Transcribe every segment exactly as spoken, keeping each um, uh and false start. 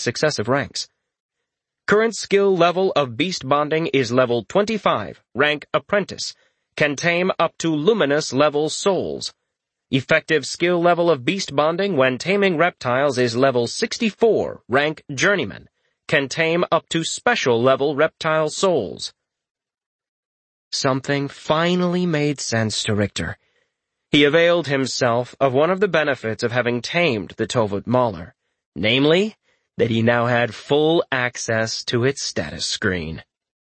successive ranks. Current skill level of beast bonding is level twenty-five, rank apprentice, can tame up to luminous level souls. Effective skill level of beast bonding when taming reptiles is level sixty-four, rank journeyman, can tame up to special level reptile souls. Something finally made sense to Richter. He availed himself of one of the benefits of having tamed the Tovut Mauler, namely, that he now had full access to its status screen.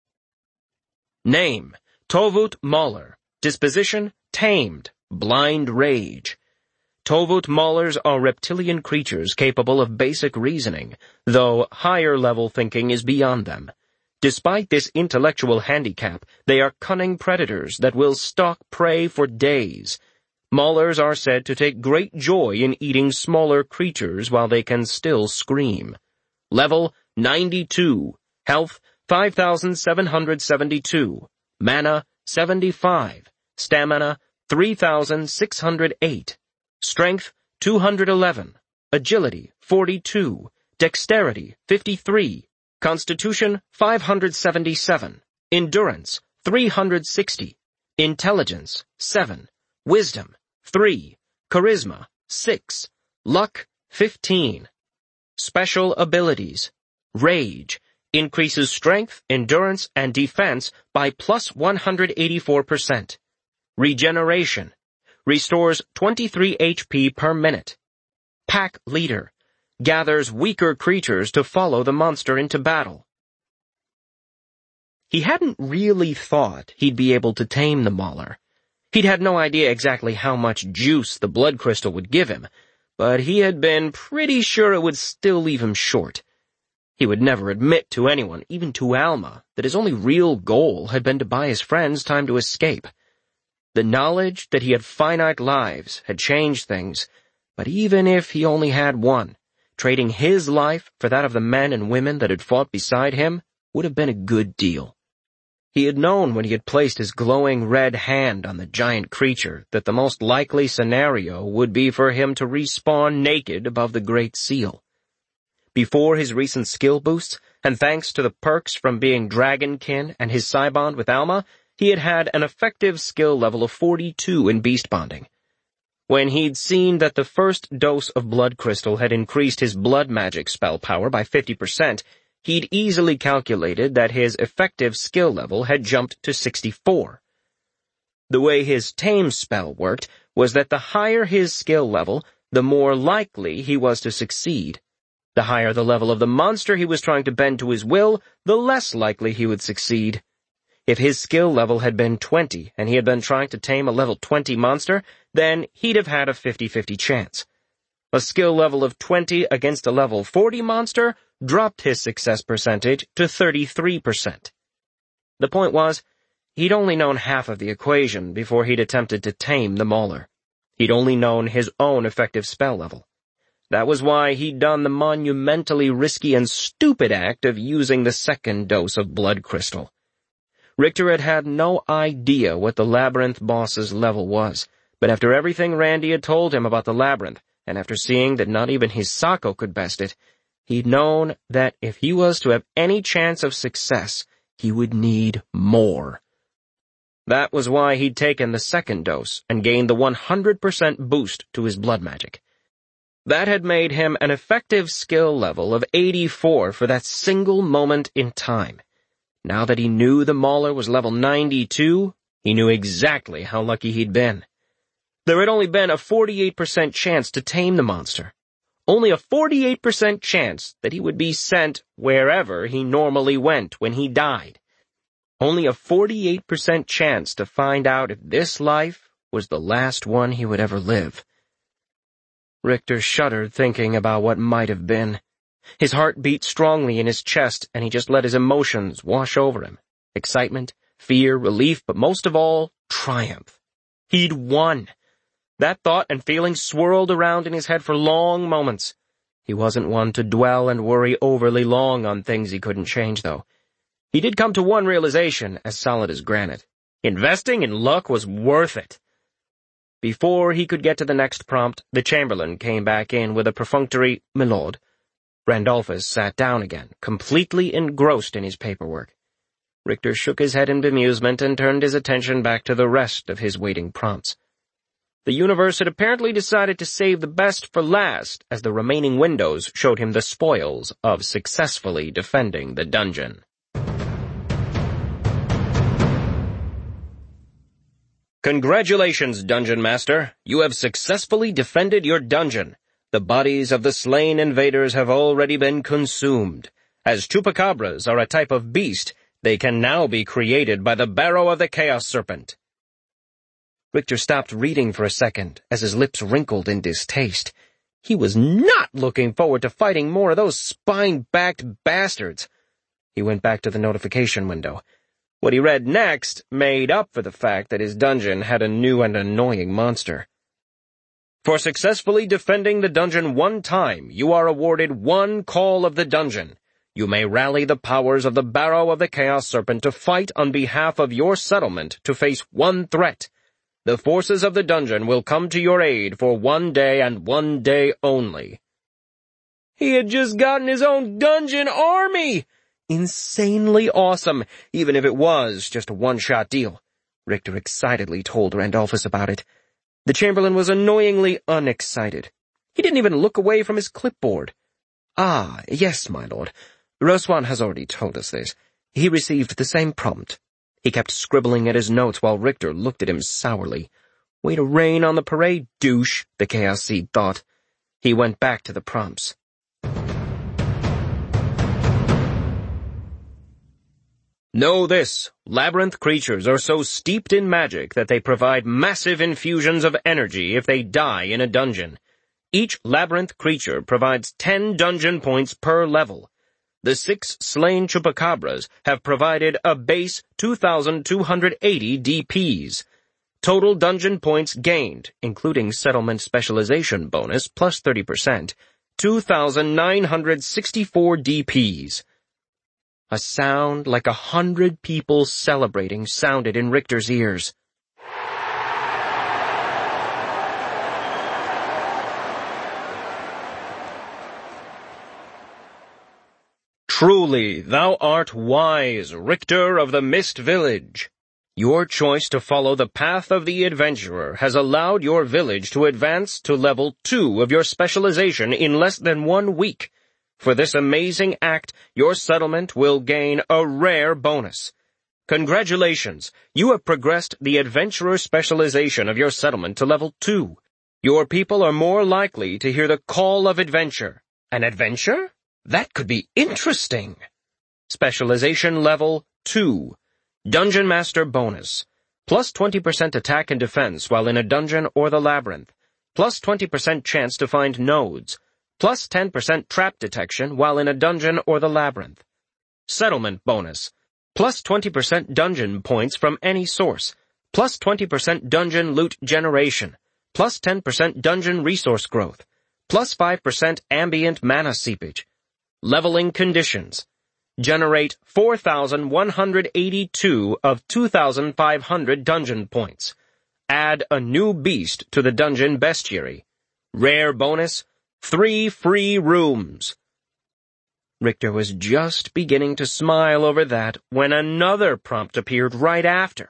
Name, Tovut Mauler. Disposition, tamed. Blind rage. Tovut Maulers are reptilian creatures capable of basic reasoning, though higher-level thinking is beyond them. Despite this intellectual handicap, they are cunning predators that will stalk prey for days. Maulers are said to take great joy in eating smaller creatures while they can still scream. Level ninety-two. Health five thousand seven hundred seventy-two. Mana seventy-five. Stamina three thousand six hundred eight. Strength two hundred eleven. Agility forty-two. Dexterity fifty-three. Constitution five hundred seventy-seven. Endurance three hundred sixty. Intelligence seven. Wisdom three. Charisma six. Luck fifteen. Special abilities. Rage increases strength, endurance, and defense by plus one hundred eighty-four percent. Regeneration restores twenty-three H P per minute. Pack Leader gathers weaker creatures to follow the monster into battle. He hadn't really thought he'd be able to tame the Mauler. He'd had no idea exactly how much juice the blood crystal would give him, but he had been pretty sure it would still leave him short. He would never admit to anyone, even to Alma, that his only real goal had been to buy his friends time to escape. The knowledge that he had finite lives had changed things, but even if he only had one, trading his life for that of the men and women that had fought beside him would have been a good deal. He had known when he had placed his glowing red hand on the giant creature that the most likely scenario would be for him to respawn naked above the Great Seal. Before his recent skill boosts, and thanks to the perks from being dragonkin and his Cybond with Alma, he had had an effective skill level of forty-two in beast bonding. When he'd seen that the first dose of blood crystal had increased his blood magic spell power by fifty percent, he'd easily calculated that his effective skill level had jumped to sixty-four. The way his tame spell worked was that the higher his skill level, the more likely he was to succeed. The higher the level of the monster he was trying to bend to his will, the less likely he would succeed. If his skill level had been twenty and he had been trying to tame a level twenty monster, then he'd have had a fifty-fifty chance. A skill level of twenty against a level forty monster dropped his success percentage to thirty-three percent. The point was, he'd only known half of the equation before he'd attempted to tame the Mauler. He'd only known his own effective spell level. That was why he'd done the monumentally risky and stupid act of using the second dose of blood crystal. Richter had had no idea what the Labyrinth boss's level was, but after everything Randy had told him about the Labyrinth, and after seeing that not even his Sako could best it, he'd known that if he was to have any chance of success, he would need more. That was why he'd taken the second dose and gained the one hundred percent boost to his blood magic. That had made him an effective skill level of eighty-four for that single moment in time. Now that he knew the Mauler was level ninety-two, he knew exactly how lucky he'd been. There had only been a forty-eight percent chance to tame the monster. Only a forty-eight percent chance that he would be sent wherever he normally went when he died. Only a forty-eight percent chance to find out if this life was the last one he would ever live. Richter shuddered thinking about what might have been. His heart beat strongly in his chest, and he just let his emotions wash over him. Excitement, fear, relief, but most of all, triumph. He'd won. That thought and feeling swirled around in his head for long moments. He wasn't one to dwell and worry overly long on things he couldn't change, though. He did come to one realization as solid as granite. Investing in luck was worth it. Before he could get to the next prompt, the Chamberlain came back in with a perfunctory, "My lord." Randolphus sat down again, completely engrossed in his paperwork. Richter shook his head in bemusement and turned his attention back to the rest of his waiting prompts. The universe had apparently decided to save the best for last, as the remaining windows showed him the spoils of successfully defending the dungeon. Congratulations, Dungeon Master. You have successfully defended your dungeon. The bodies of the slain invaders have already been consumed. As chupacabras are a type of beast, they can now be created by the barrow of the Chaos Serpent. Richter stopped reading for a second as his lips wrinkled in distaste. He was not looking forward to fighting more of those spine-backed bastards. He went back to the notification window. What he read next made up for the fact that his dungeon had a new and annoying monster. For successfully defending the dungeon one time, you are awarded one call of the dungeon. You may rally the powers of the Barrow of the Chaos Serpent to fight on behalf of your settlement to face one threat. The forces of the dungeon will come to your aid for one day and one day only. He had just gotten his own dungeon army! Insanely awesome, even if it was just a one-shot deal. Richter excitedly told Randolphus about it. The Chamberlain was annoyingly unexcited. He didn't even look away from his clipboard. Ah, yes, my lord. Roswan has already told us this. He received the same prompt. He kept scribbling at his notes while Richter looked at him sourly. Way to rain on the parade, douche, the Chaos Seed thought. He went back to the prompts. Know this, labyrinth creatures are so steeped in magic that they provide massive infusions of energy if they die in a dungeon. Each labyrinth creature provides ten dungeon points per level. The six slain chupacabras have provided a base two thousand two hundred eighty D Ps. Total dungeon points gained, including settlement specialization bonus plus thirty percent, two thousand nine hundred sixty-four D Ps. A sound like a hundred people celebrating sounded in Richter's ears. Truly, thou art wise, Richter of the Mist Village. Your choice to follow the path of the adventurer has allowed your village to advance to level two of your specialization in less than one week. For this amazing act, your settlement will gain a rare bonus. Congratulations, you have progressed the adventurer specialization of your settlement to level two. Your people are more likely to hear the call of adventure. An adventure? That could be interesting. Specialization level two. Dungeon Master bonus. Plus twenty percent attack and defense while in a dungeon or the labyrinth. Plus twenty percent chance to find nodes. Plus ten percent trap detection while in a dungeon or the labyrinth. Settlement bonus. Plus twenty percent dungeon points from any source. Plus twenty percent dungeon loot generation. Plus ten percent dungeon resource growth. Plus five percent ambient mana seepage. Leveling conditions. Generate four thousand one hundred eighty-two of two thousand five hundred dungeon points. Add a new beast to the dungeon bestiary. Rare bonus. Three free rooms. Richter was just beginning to smile over that when another prompt appeared right after.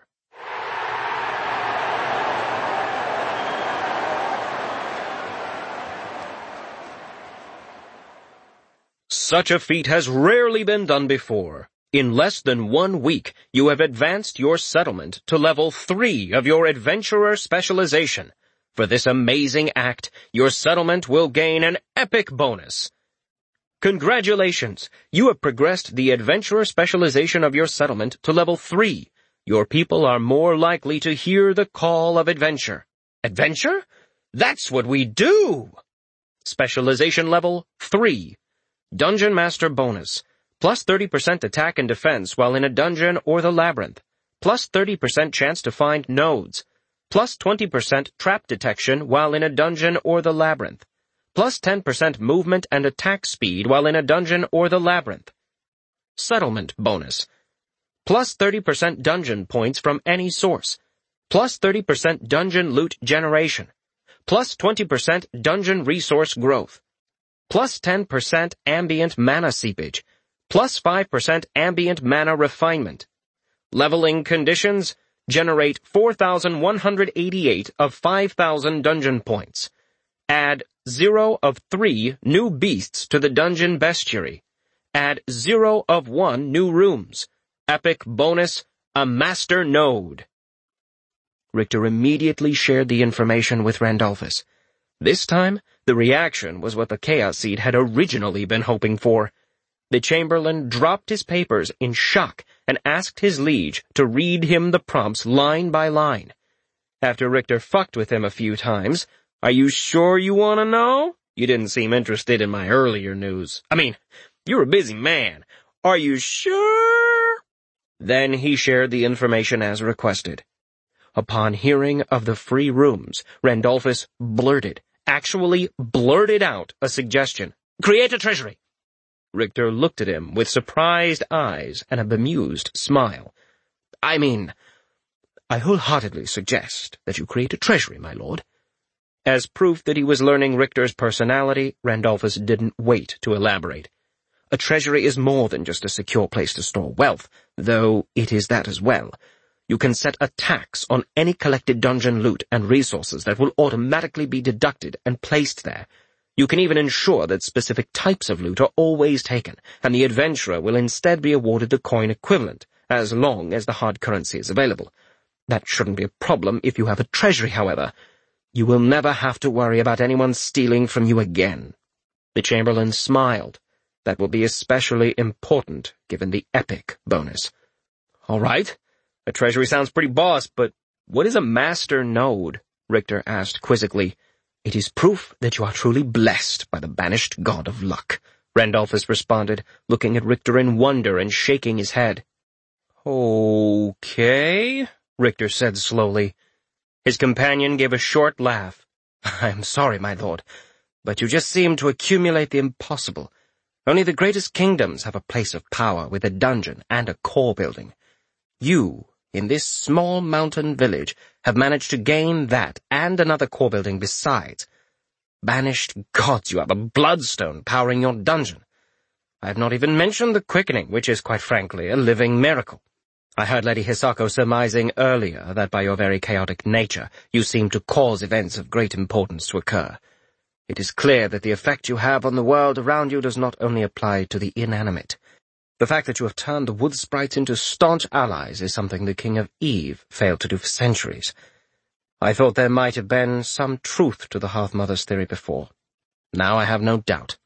Such a feat has rarely been done before. In less than one week, you have advanced your settlement to level three of your adventurer specialization. For this amazing act, your settlement will gain an epic bonus. Congratulations! You have progressed the adventurer specialization of your settlement to level three. Your people are more likely to hear the call of adventure. Adventure? That's what we do! Specialization level three. Dungeon Master bonus. Plus thirty percent attack and defense while in a dungeon or the labyrinth. Plus thirty percent chance to find nodes. Plus twenty percent trap detection while in a dungeon or the labyrinth. Plus ten percent movement and attack speed while in a dungeon or the labyrinth. Settlement bonus. Plus thirty percent dungeon points from any source. Plus thirty percent dungeon loot generation. Plus twenty percent dungeon resource growth. plus ten percent ambient mana seepage, plus five percent ambient mana refinement. Leveling conditions, generate four thousand one hundred eighty-eight of five thousand dungeon points. Add zero of three new beasts to the dungeon bestiary. Add zero of one new rooms. Epic bonus, a master node. Richter immediately shared the information with Randolphus. This time, the reaction was what the Chaos Seed had originally been hoping for. The Chamberlain dropped his papers in shock and asked his liege to read him the prompts line by line. After Richter fucked with him a few times, "Are you sure you want to know? You didn't seem interested in my earlier news. I mean, you're a busy man. Are you sure?" Then he shared the information as requested. Upon hearing of the free rooms, Randolphus blurted, actually blurted out a suggestion. "Create a treasury." Richter looked at him with surprised eyes and a bemused smile. "I mean, I wholeheartedly suggest that you create a treasury, my lord." As proof that he was learning Richter's personality, Randolphus didn't wait to elaborate. A treasury is more than just a secure place to store wealth, though it is that as well. You can set a tax on any collected dungeon loot and resources that will automatically be deducted and placed there. You can even ensure that specific types of loot are always taken, and the adventurer will instead be awarded the coin equivalent, as long as the hard currency is available. That shouldn't be a problem if you have a treasury, however. You will never have to worry about anyone stealing from you again. The Chamberlain smiled. That will be especially important, given the epic bonus. All right. A treasury sounds pretty boss, but what is a master node? Richter asked quizzically. It is proof that you are truly blessed by the banished god of luck, Randolphus responded, looking at Richter in wonder and shaking his head. Okay, Richter said slowly. His companion gave a short laugh. I'm sorry, my lord, but you just seem to accumulate the impossible. Only the greatest kingdoms have a place of power with a dungeon and a core building. You, in this small mountain village, have managed to gain that and another core building besides. Banished gods, you have a bloodstone powering your dungeon. I have not even mentioned the quickening, which is, quite frankly, a living miracle. I heard Lady Hisako surmising earlier that by your very chaotic nature, you seem to cause events of great importance to occur. It is clear that the effect you have on the world around you does not only apply to the inanimate. The fact that you have turned the wood sprites into staunch allies is something the King of Eve failed to do for centuries. I thought there might have been some truth to the Hearth-Mother's theory before. Now I have no doubt.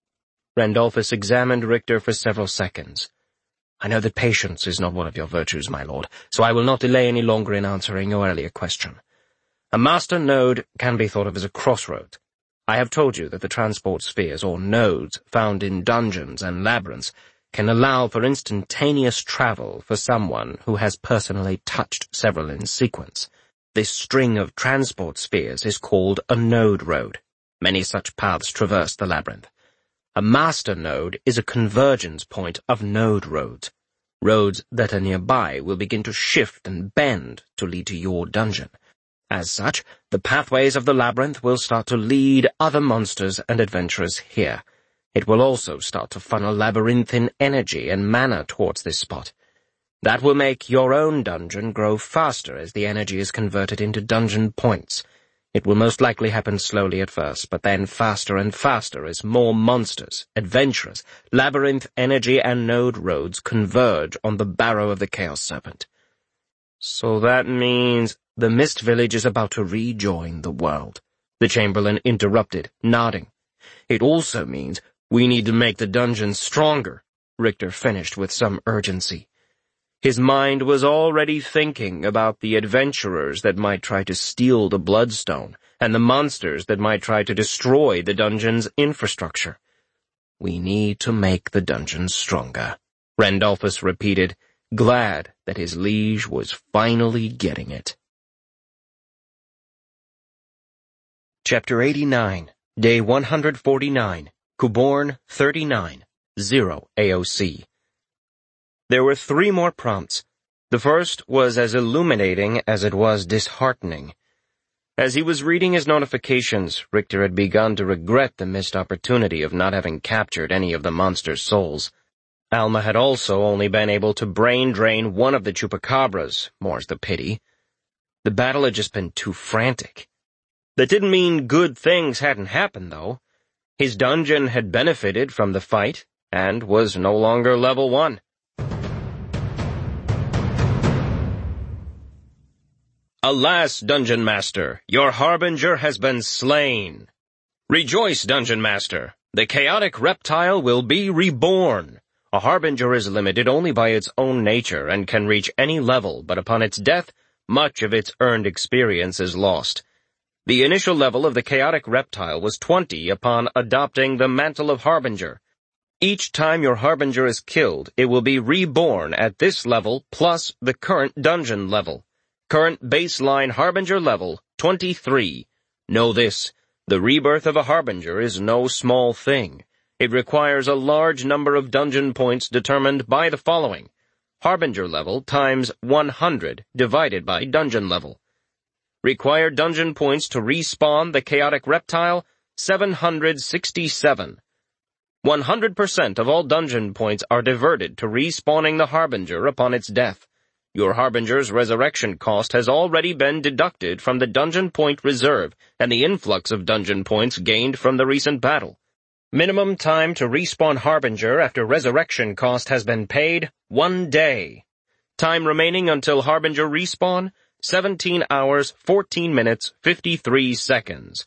Randolphus examined Richter for several seconds. I know that patience is not one of your virtues, my lord, so I will not delay any longer in answering your earlier question. A master node can be thought of as a crossroads. I have told you that the transport spheres, or nodes, found in dungeons and labyrinths, can allow for instantaneous travel for someone who has personally touched several in sequence. This string of transport spheres is called a node road. Many such paths traverse the labyrinth. A master node is a convergence point of node roads. Roads that are nearby will begin to shift and bend to lead to your dungeon. As such, the pathways of the labyrinth will start to lead other monsters and adventurers here. It will also start to funnel labyrinthine energy and mana towards this spot. That will make your own dungeon grow faster as the energy is converted into dungeon points. It will most likely happen slowly at first, but then faster and faster as more monsters, adventurers, labyrinth energy and node roads converge on the barrow of the Chaos Serpent. So that means the Mist Village is about to rejoin the world, the Chamberlain interrupted, nodding. It also means we need to make the dungeon stronger, Richter finished with some urgency. His mind was already thinking about the adventurers that might try to steal the Bloodstone and the monsters that might try to destroy the dungeon's infrastructure. We need to make the dungeon stronger, Randolphus repeated, glad that his liege was finally getting it. Chapter eighty-nine, Day one hundred forty-nine, Kuborn thirty-nine, zero A O C. There were three more prompts. The first was as illuminating as it was disheartening. As he was reading his notifications, Richter had begun to regret the missed opportunity of not having captured any of the monster's souls. Alma had also only been able to brain drain one of the chupacabras, more's the pity. The battle had just been too frantic. That didn't mean good things hadn't happened, though. His dungeon had benefited from the fight, and was no longer level one. Alas, Dungeon Master, your Harbinger has been slain. Rejoice, Dungeon Master, the chaotic reptile will be reborn. A Harbinger is limited only by its own nature and can reach any level, but upon its death, much of its earned experience is lost. The initial level of the chaotic reptile was twenty upon adopting the Mantle of Harbinger. Each time your Harbinger is killed, it will be reborn at this level plus the current dungeon level. Current baseline Harbinger level, twenty-three. Know this, the rebirth of a Harbinger is no small thing. It requires a large number of dungeon points determined by the following. Harbinger level times one hundred divided by dungeon level. Required dungeon points to respawn the chaotic reptile, seven hundred sixty-seven. one hundred percent of all dungeon points are diverted to respawning the Harbinger upon its death. Your Harbinger's resurrection cost has already been deducted from the dungeon point reserve and the influx of dungeon points gained from the recent battle. Minimum time to respawn Harbinger after resurrection cost has been paid, one day. Time remaining until Harbinger respawn, seventeen hours, fourteen minutes, fifty-three seconds.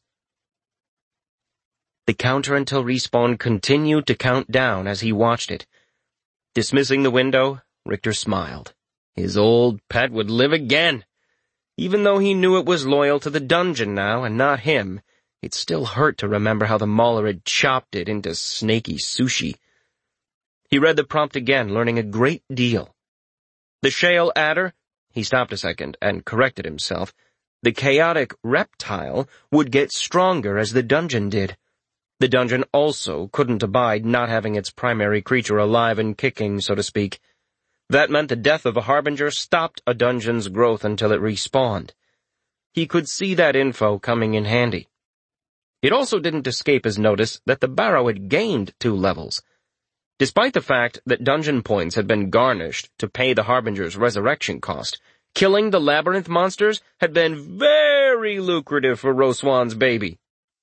The counter until respawn continued to count down as he watched it. Dismissing the window, Richter smiled. His old pet would live again. Even though he knew it was loyal to the dungeon now and not him, it still hurt to remember how the mauler had chopped it into snaky sushi. He read the prompt again, learning a great deal. The shale adder, he stopped a second and corrected himself, the chaotic reptile would get stronger as the dungeon did. The dungeon also couldn't abide not having its primary creature alive and kicking, so to speak. That meant the death of a Harbinger stopped a dungeon's growth until it respawned. He could see that info coming in handy. It also didn't escape his notice that the barrow had gained two levels. Despite the fact that dungeon points had been garnished to pay the Harbinger's resurrection cost, killing the labyrinth monsters had been very lucrative for Roswan's baby.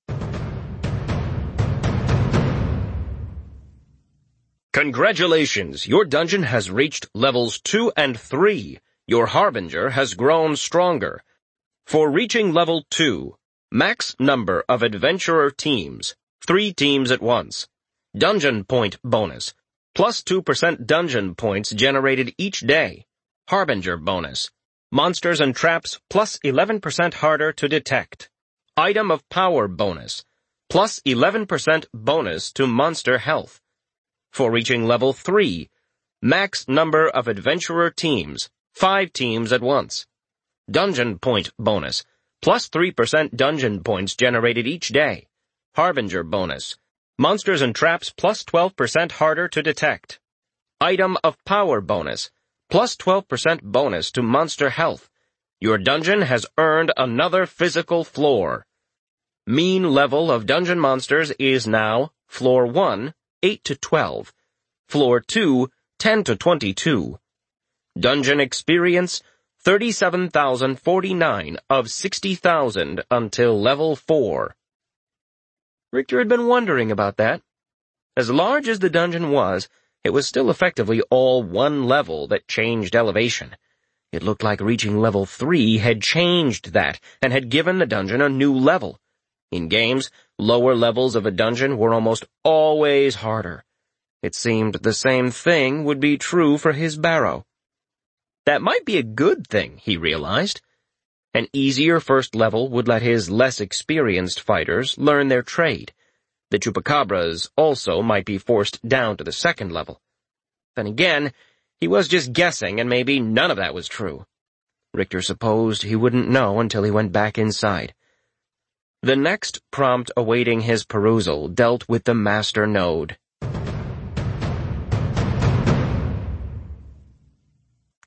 Congratulations, your dungeon has reached levels two and three. Your Harbinger has grown stronger. For reaching level two, max number of adventurer teams, three teams at once. Dungeon point bonus, plus two percent dungeon points generated each day. Harbinger bonus, monsters and traps plus eleven percent harder to detect. Item of power bonus, plus eleven percent bonus to monster health. For reaching level three, max number of adventurer teams, five teams at once. Dungeon point bonus, plus three percent dungeon points generated each day. Harbinger bonus, monsters and traps plus twelve percent harder to detect. Item of power bonus, plus twelve percent bonus to monster health. Your dungeon has earned another physical floor. Mean level of dungeon monsters is now floor one, eight to twelve. Floor two, ten to twenty-two. Dungeon experience, thirty-seven thousand forty-nine of sixty thousand until level four. Richter had been wondering about that. As large as the dungeon was, it was still effectively all one level that changed elevation. It looked like reaching level three had changed that and had given the dungeon a new level. In games, lower levels of a dungeon were almost always harder. It seemed the same thing would be true for his barrow. That might be a good thing, he realized. An easier first level would let his less experienced fighters learn their trade. The chupacabras also might be forced down to the second level. Then again, he was just guessing, and maybe none of that was true. Richter supposed he wouldn't know until he went back inside. The next prompt awaiting his perusal dealt with the master node.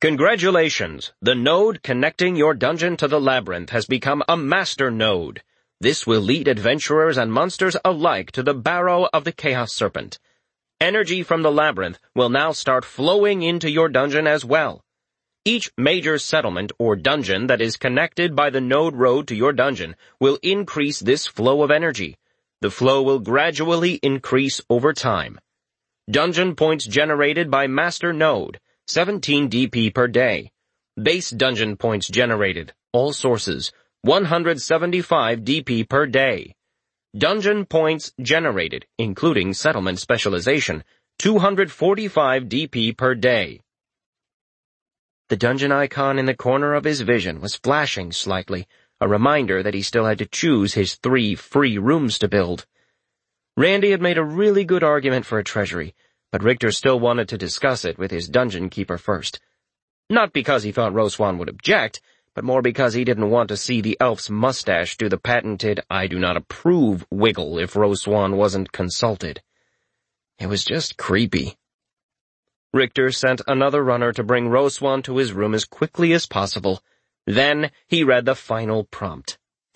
Congratulations! The node connecting your dungeon to the labyrinth has become a master node. This will lead adventurers and monsters alike to the barrow of the Chaos Serpent. Energy from the labyrinth will now start flowing into your dungeon as well. Each major settlement or dungeon that is connected by the node road to your dungeon will increase this flow of energy. The flow will gradually increase over time. Dungeon points generated by Master Node, seventeen D P per day. Base dungeon points generated, all sources, one hundred seventy-five D P per day. Dungeon points generated, including settlement specialization, two hundred forty-five D P per day. The dungeon icon in the corner of his vision was flashing slightly, a reminder that he still had to choose his three free rooms to build. Randy had made a really good argument for a treasury, but Richter still wanted to discuss it with his dungeon keeper first. Not because he thought Roswan would object, but more because he didn't want to see the elf's mustache do the patented I do not approve wiggle if Roswan wasn't consulted. It was just creepy. Richter sent another runner to bring Roswan to his room as quickly as possible. Then he read the final prompt.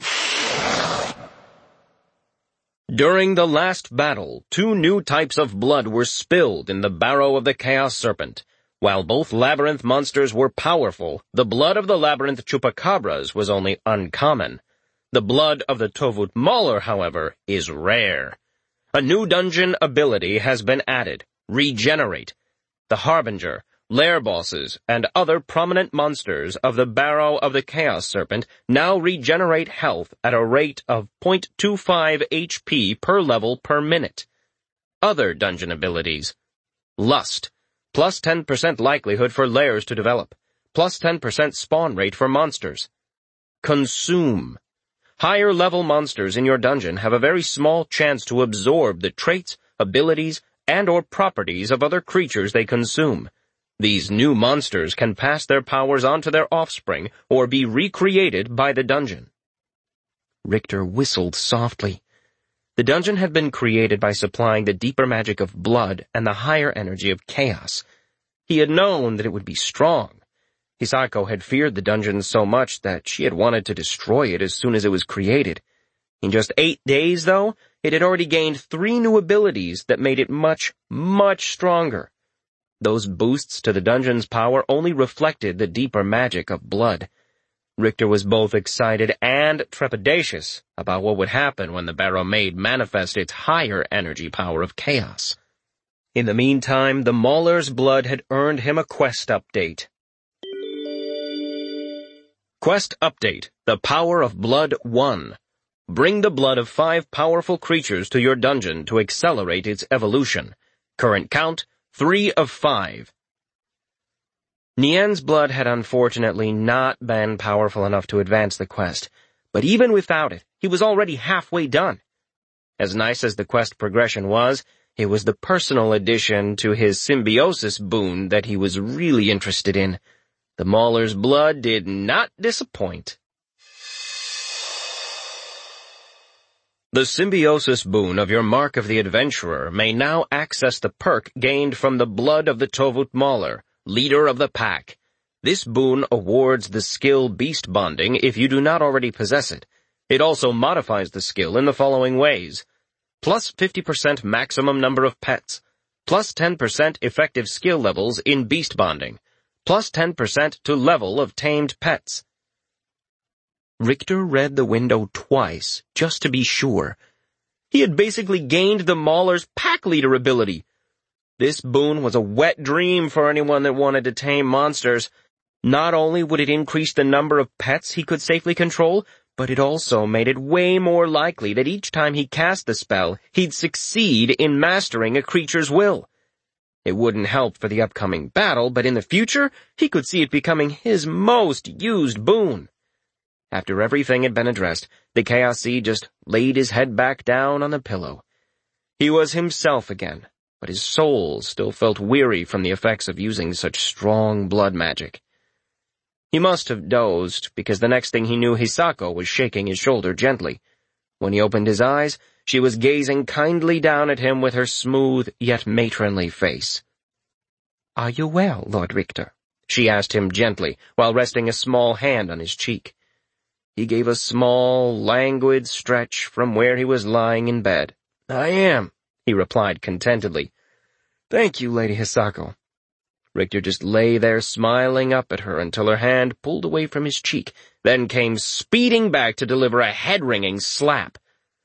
During the last battle, two new types of blood were spilled in the barrow of the Chaos Serpent. While both labyrinth monsters were powerful, the blood of the labyrinth chupacabras was only uncommon. The blood of the Tovut Mauler, however, is rare. A new dungeon ability has been added, Regenerate. The Harbinger, lair bosses, and other prominent monsters of the barrow of the Chaos Serpent now regenerate health at a rate of zero point two five H P per level per minute. Other dungeon abilities. Lust, plus ten percent likelihood for lairs to develop, plus ten percent spawn rate for monsters. Consume. Higher level monsters in your dungeon have a very small chance to absorb the traits, abilities, and or properties of other creatures they consume. These new monsters can pass their powers on to their offspring or be recreated by the dungeon. Richter whistled softly. The dungeon had been created by supplying the deeper magic of blood and the higher energy of chaos. He had known that it would be strong. Hisako had feared the dungeon so much that she had wanted to destroy it as soon as it was created. In just eight days, though, it had already gained three new abilities that made it much, much stronger. Those boosts to the dungeon's power only reflected the deeper magic of blood. Richter was both excited and trepidatious about what would happen when the barrow made manifest its higher energy power of chaos. In the meantime, the Mauler's blood had earned him a quest update. Quest update, The Power of Blood one. Bring the blood of five powerful creatures to your dungeon to accelerate its evolution. Current count, Three of five. Nien's blood had unfortunately not been powerful enough to advance the quest, but even without it, he was already halfway done. As nice as the quest progression was, it was the personal addition to his symbiosis boon that he was really interested in. The Mauler's blood did not disappoint. The symbiosis boon of your Mark of the Adventurer may now access the perk gained from the blood of the Tovut Mauler, leader of the pack. This boon awards the skill Beast Bonding if you do not already possess it. It also modifies the skill in the following ways. Plus fifty percent maximum number of pets. Plus ten percent effective skill levels in Beast Bonding. Plus ten percent to level of tamed pets. Richter read the window twice, just to be sure. He had basically gained the Mauler's pack leader ability. This boon was a wet dream for anyone that wanted to tame monsters. Not only would it increase the number of pets he could safely control, but it also made it way more likely that each time he cast the spell, he'd succeed in mastering a creature's will. It wouldn't help for the upcoming battle, but in the future, he could see it becoming his most used boon. After everything had been addressed, the Chaos Seed just laid his head back down on the pillow. He was himself again, but his soul still felt weary from the effects of using such strong blood magic. He must have dozed, because the next thing he knew, Hisako was shaking his shoulder gently. When he opened his eyes, she was gazing kindly down at him with her smooth yet matronly face. "Are you well, Lord Richter?" she asked him gently, while resting a small hand on his cheek. He gave a small, languid stretch from where he was lying in bed. "I am," he replied contentedly. "Thank you, Lady Hisako." Richter just lay there smiling up at her until her hand pulled away from his cheek, then came speeding back to deliver a head-wringing slap.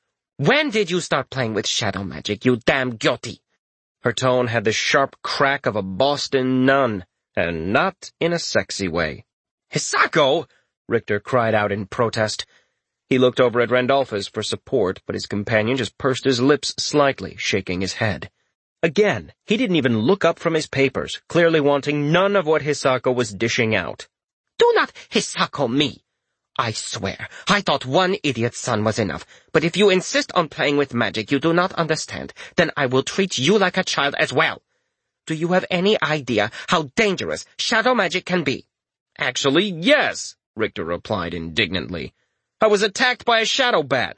"When did you start playing with shadow magic, you damn gyoti?" Her tone had the sharp crack of a Boston nun, and not in a sexy way. "Hisako!" Richter cried out in protest. He looked over at Randolphus for support, but his companion just pursed his lips slightly, shaking his head. Again, he didn't even look up from his papers, clearly wanting none of what Hisako was dishing out. "Do not Hisako me! I swear, I thought one idiot's son was enough, but if you insist on playing with magic you do not understand, then I will treat you like a child as well. Do you have any idea how dangerous shadow magic can be?" "Actually, yes," Richter replied indignantly. "I was attacked by a shadow bat."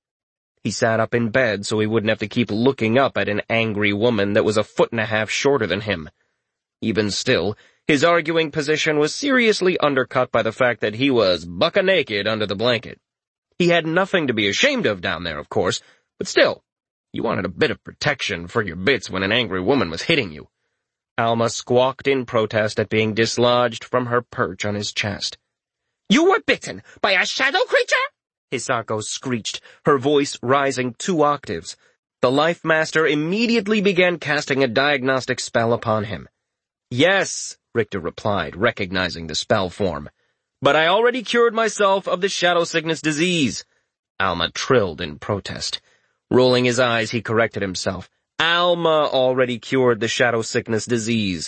He sat up in bed so he wouldn't have to keep looking up at an angry woman that was a foot and a half shorter than him. Even still, his arguing position was seriously undercut by the fact that he was buck-a-naked under the blanket. He had nothing to be ashamed of down there, of course, but still, you wanted a bit of protection for your bits when an angry woman was hitting you. Alma squawked in protest at being dislodged from her perch on his chest. "You were bitten by a shadow creature?" Hisako screeched, her voice rising two octaves. The Life Master immediately began casting a diagnostic spell upon him. "Yes," Richter replied, recognizing the spell form. "But I already cured myself of the shadow sickness disease." Alma trilled in protest. Rolling his eyes, he corrected himself. Alma already cured the shadow sickness disease.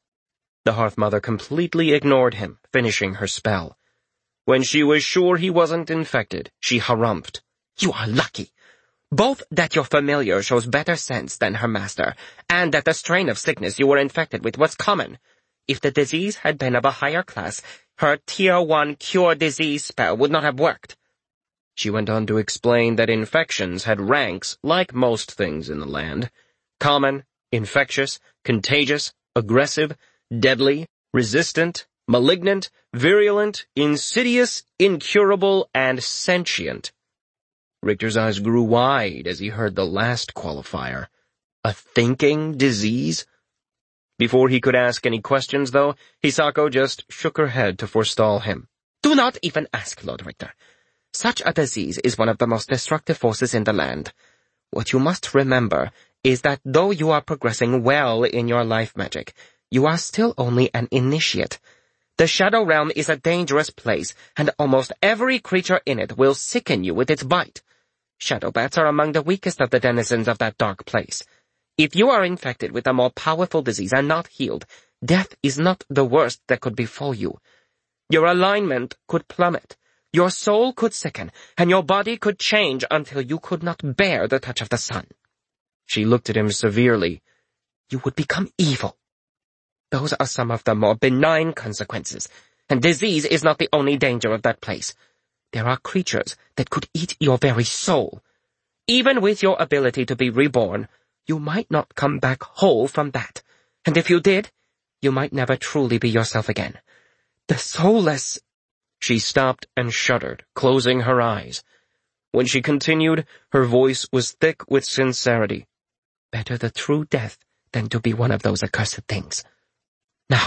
The Hearth-Mother completely ignored him, finishing her spell. When she was sure he wasn't infected, she harumphed. "You are lucky. Both that your familiar shows better sense than her master, and that the strain of sickness you were infected with was common. If the disease had been of a higher class, her Tier one Cure Disease spell would not have worked." She went on to explain that infections had ranks like most things in the land. Common, infectious, contagious, aggressive, deadly, resistant, malignant, virulent, insidious, incurable, and sentient. Richter's eyes grew wide as he heard the last qualifier. A thinking disease? Before he could ask any questions, though, Hisako just shook her head to forestall him. "Do not even ask, Lord Richter. Such a disease is one of the most destructive forces in the land. What you must remember is that though you are progressing well in your life magic, you are still only an initiate. The Shadow Realm is a dangerous place, and almost every creature in it will sicken you with its bite. Shadow bats are among the weakest of the denizens of that dark place. If you are infected with a more powerful disease and not healed, death is not the worst that could befall you. Your alignment could plummet, your soul could sicken, and your body could change until you could not bear the touch of the sun." She looked at him severely. "You would become evil. Those are some of the more benign consequences, and disease is not the only danger of that place. There are creatures that could eat your very soul. Even with your ability to be reborn, you might not come back whole from that, and if you did, you might never truly be yourself again. The soulless—" She stopped and shuddered, closing her eyes. When she continued, her voice was thick with sincerity. "Better the true death than to be one of those accursed things. Now,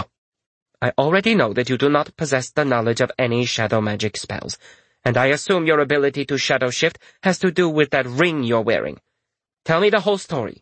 I already know that you do not possess the knowledge of any shadow magic spells, and I assume your ability to shadow shift has to do with that ring you're wearing. Tell me the whole story."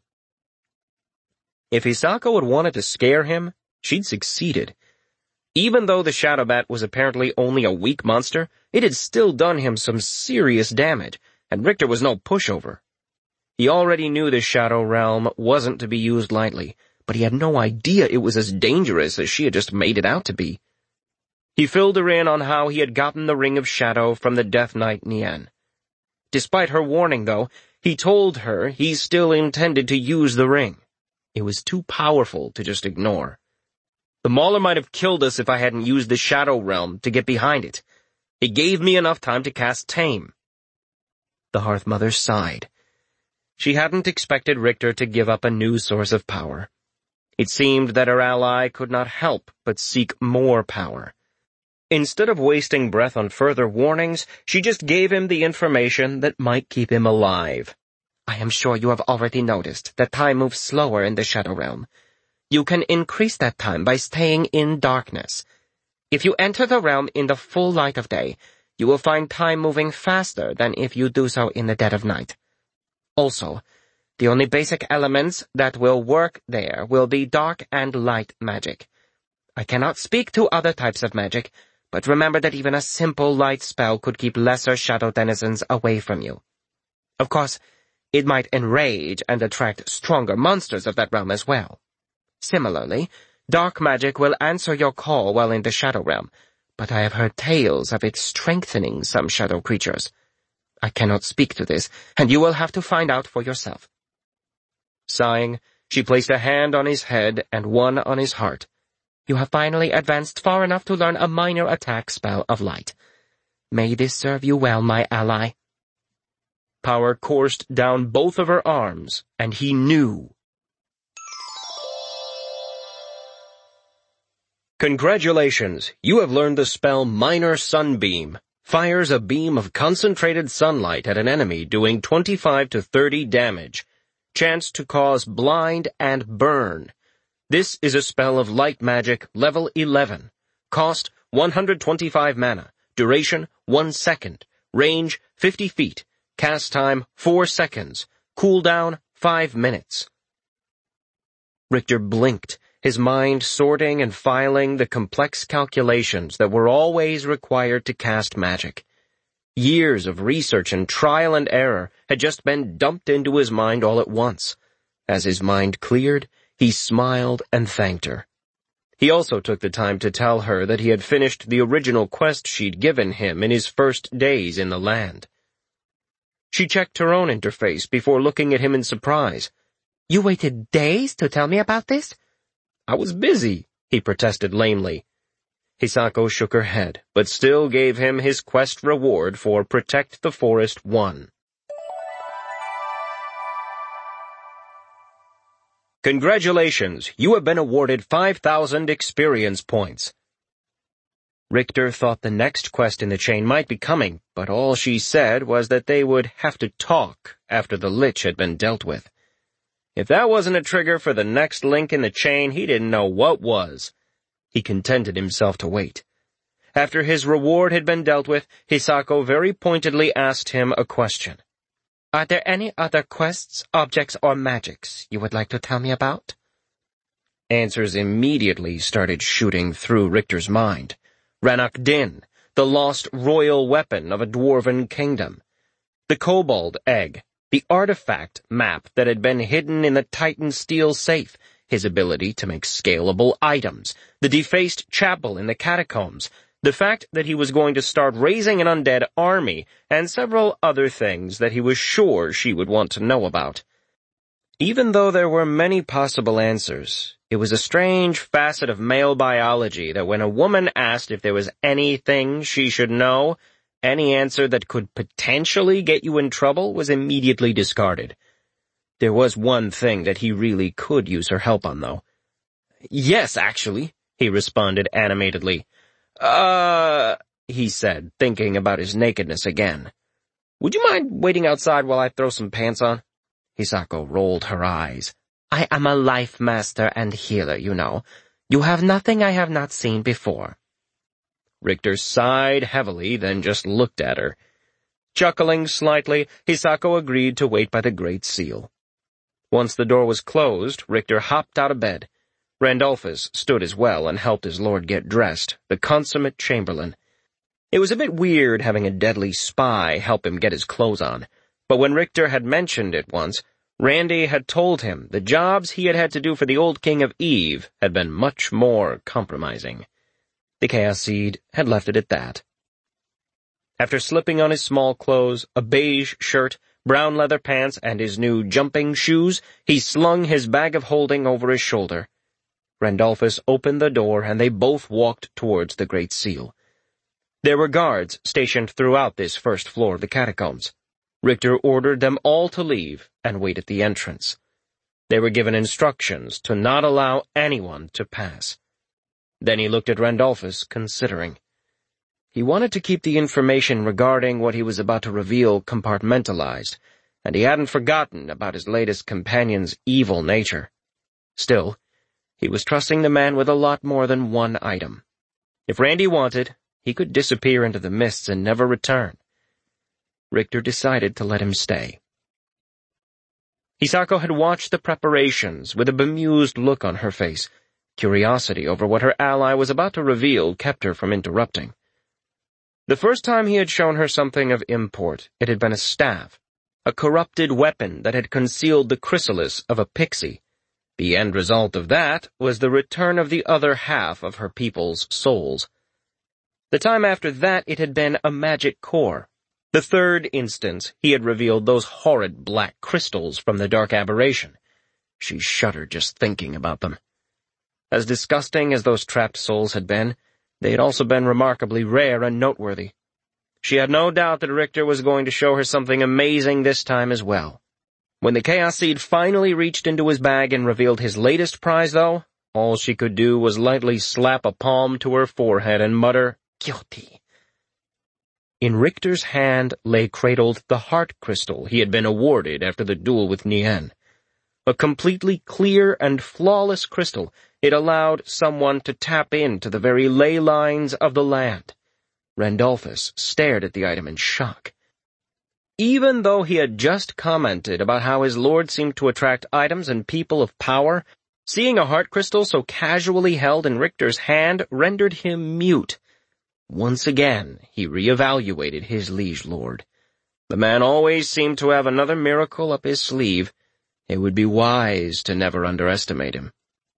If Hisako had wanted to scare him, she'd succeeded. Even though the Shadow Bat was apparently only a weak monster, it had still done him some serious damage, and Richter was no pushover. He already knew the Shadow Realm wasn't to be used lightly, but he had no idea it was as dangerous as she had just made it out to be. He filled her in on how he had gotten the Ring of Shadow from the Death Knight Nian. Despite her warning, though, he told her he still intended to use the ring. It was too powerful to just ignore. "The Mauler might have killed us if I hadn't used the Shadow Realm to get behind it. It gave me enough time to cast Tame." The Hearth-Mother sighed. She hadn't expected Richter to give up a new source of power. It seemed that her ally could not help but seek more power. Instead of wasting breath on further warnings, she just gave him the information that might keep him alive. I am sure you have already noticed that time moves slower in the Shadow Realm. You can increase that time by staying in darkness. If you enter the realm in the full light of day, you will find time moving faster than if you do so in the dead of night. Also, the only basic elements that will work there will be dark and light magic. I cannot speak to other types of magic, but remember that even a simple light spell could keep lesser shadow denizens away from you. Of course, it might enrage and attract stronger monsters of that realm as well. Similarly, dark magic will answer your call while in the Shadow Realm, but I have heard tales of it strengthening some shadow creatures. I cannot speak to this, and you will have to find out for yourself. Sighing, she placed a hand on his head and one on his heart. You have finally advanced far enough to learn a minor attack spell of light. May this serve you well, my ally. Power coursed down both of her arms, and he knew. Congratulations, you have learned the spell Minor Sunbeam. Fires a beam of concentrated sunlight at an enemy doing twenty-five to thirty damage. Chance to cause blind and burn. This is a spell of light magic, level eleven. Cost one hundred twenty-five mana. Duration one second. Range fifty feet. Cast time four seconds. Cooldown five minutes. Richter blinked, his mind sorting and filing the complex calculations that were always required to cast magic. Years of research and trial and error had just been dumped into his mind all at once. As his mind cleared, he smiled and thanked her. He also took the time to tell her that he had finished the original quest she'd given him in his first days in the land. She checked her own interface before looking at him in surprise. You waited days to tell me about this? I was busy, he protested lamely. Hisako shook her head, but still gave him his quest reward for Protect the Forest one. Congratulations, you have been awarded five thousand experience points. Richter thought the next quest in the chain might be coming, but all she said was that they would have to talk after the Lich had been dealt with. If that wasn't a trigger for the next link in the chain, he didn't know what was. He contented himself to wait. After his reward had been dealt with, Hisako very pointedly asked him a question. Are there any other quests, objects, or magics you would like to tell me about? Answers immediately started shooting through Richter's mind. Rannoch Din, the lost royal weapon of a dwarven kingdom. The kobold egg, the artifact map that had been hidden in the Titan steel safe, his ability to make scalable items, the defaced chapel in the catacombs, the fact that he was going to start raising an undead army, and several other things that he was sure she would want to know about. Even though there were many possible answers, it was a strange facet of male biology that when a woman asked if there was anything she should know, any answer that could potentially get you in trouble was immediately discarded. There was one thing that he really could use her help on, though. Yes, actually, he responded animatedly. Uh, he said, thinking about his nakedness again. Would you mind waiting outside while I throw some pants on? Hisako rolled her eyes. I am a life master and healer, you know. You have nothing I have not seen before. Richter sighed heavily, then just looked at her. Chuckling slightly, Hisako agreed to wait by the Great Seal. Once the door was closed, Richter hopped out of bed. Randolphus stood as well and helped his lord get dressed, the consummate chamberlain. It was a bit weird having a deadly spy help him get his clothes on, but when Richter had mentioned it once, Randy had told him the jobs he had had to do for the old king of Eve had been much more compromising. The Chaos Seed had left it at that. After slipping on his small clothes, a beige shirt, brown leather pants, and his new jumping shoes, he slung his bag of holding over his shoulder. Randolphus opened the door, and they both walked towards the Great Seal. There were guards stationed throughout this first floor of the catacombs. Richter ordered them all to leave and wait at the entrance. They were given instructions to not allow anyone to pass. Then he looked at Randolphus, considering. He wanted to keep the information regarding what he was about to reveal compartmentalized, and he hadn't forgotten about his latest companion's evil nature. Still, he was trusting the man with a lot more than one item. If Randy wanted, he could disappear into the mists and never return. Richter decided to let him stay. Hisako had watched the preparations with a bemused look on her face. Curiosity over what her ally was about to reveal kept her from interrupting. The first time he had shown her something of import, it had been a staff, a corrupted weapon that had concealed the chrysalis of a pixie. The end result of that was the return of the other half of her people's souls. The time after that it had been a magic core. The third instance, he had revealed those horrid black crystals from the dark aberration. She shuddered just thinking about them. As disgusting as those trapped souls had been, they had also been remarkably rare and noteworthy. She had no doubt that Richter was going to show her something amazing this time as well. When the Chaos Seed finally reached into his bag and revealed his latest prize, though, all she could do was lightly slap a palm to her forehead and mutter, "Guilty." In Richter's hand lay cradled the heart crystal he had been awarded after the duel with Nien. A completely clear and flawless crystal, it allowed someone to tap into the very ley lines of the land. Randolphus stared at the item in shock. Even though he had just commented about how his lord seemed to attract items and people of power, seeing a heart crystal so casually held in Richter's hand rendered him mute. Once again, he reevaluated his liege lord. The man always seemed to have another miracle up his sleeve. It would be wise to never underestimate him.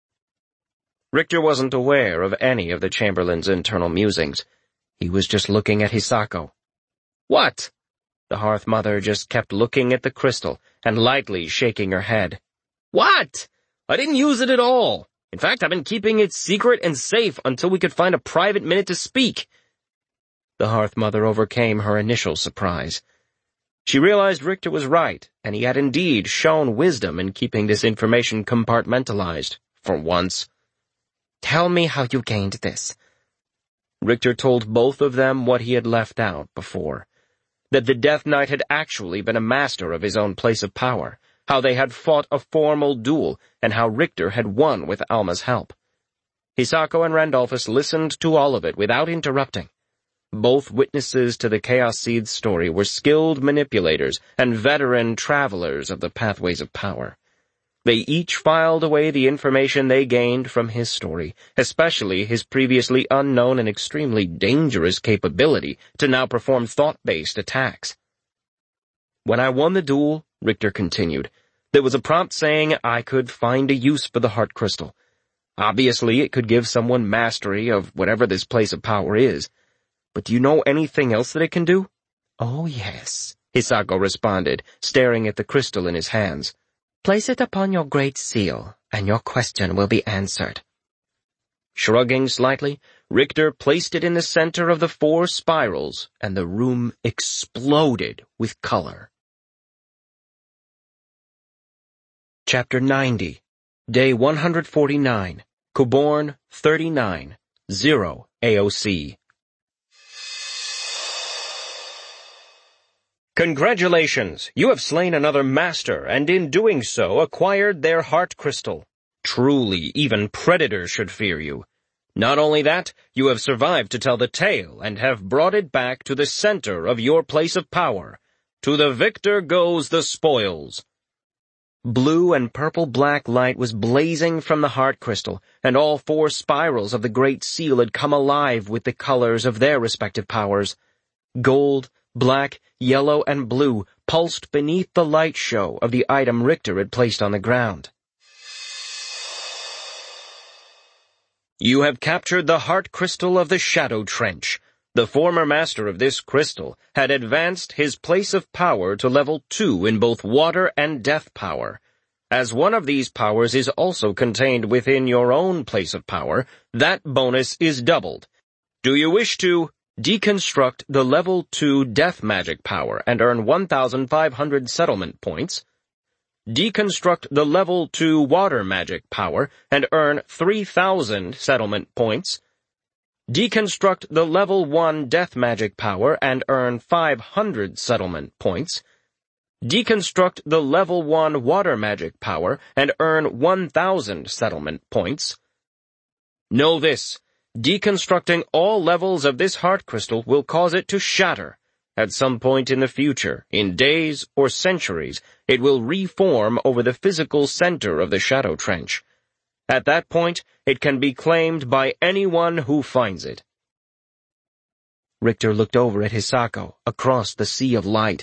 Richter wasn't aware of any of the Chamberlain's internal musings. He was just looking at Hisako. "What?" The Hearth Mother just kept looking at the crystal and lightly shaking her head. "What? I didn't use it at all. In fact, I've been keeping it secret and safe until we could find a private minute to speak." The Hearth Mother overcame her initial surprise. She realized Richter was right, and he had indeed shown wisdom in keeping this information compartmentalized, for once. "Tell me how you gained this." Richter told both of them what he had left out before. That the Death Knight had actually been a master of his own place of power, how they had fought a formal duel, and how Richter had won with Alma's help. Hisako and Randolphus listened to all of it without interrupting. Both witnesses to the Chaos Seed's story were skilled manipulators and veteran travelers of the pathways of power. They each filed away the information they gained from his story, especially his previously unknown and extremely dangerous capability to now perform thought-based attacks. "When I won the duel," Richter continued, "there was a prompt saying I could find a use for the heart crystal. Obviously, it could give someone mastery of whatever this place of power is. But do you know anything else that it can do?" "Oh, yes," Hisako responded, staring at the crystal in his hands. "Place it upon your great seal, and your question will be answered." Shrugging slightly, Richter placed it in the center of the four spirals, and the room exploded with color. Chapter ninety, Day one hundred forty-nine, Kuborn thirty-nine, zero A O C. Congratulations! You have slain another master, and in doing so acquired their heart crystal. Truly, even predators should fear you. Not only that, you have survived to tell the tale, and have brought it back to the center of your place of power. To the victor goes the spoils. Blue and purple-black light was blazing from the heart crystal, and all four spirals of the Great Seal had come alive with the colors of their respective powers. Gold, black, yellow, and blue pulsed beneath the light show of the item Richter had placed on the ground. You have captured the heart crystal of the Shadow Trench. The former master of this crystal had advanced his place of power to level two in both water and death power. As one of these powers is also contained within your own place of power, that bonus is doubled. Do you wish to deconstruct the level two death magic power and earn one thousand five hundred settlement points? deconstruct the level two water magic power and earn three thousand settlement points. Deconstruct the level one death magic power and earn five hundred settlement points. Deconstruct the level one water magic power and earn one thousand settlement points. Know this, deconstructing all levels of this heart crystal will cause it to shatter. At some point in the future, in days or centuries, it will reform over the physical center of the Shadow Trench. At that point, it can be claimed by anyone who finds it. Richter looked over at Hisako, across the sea of light.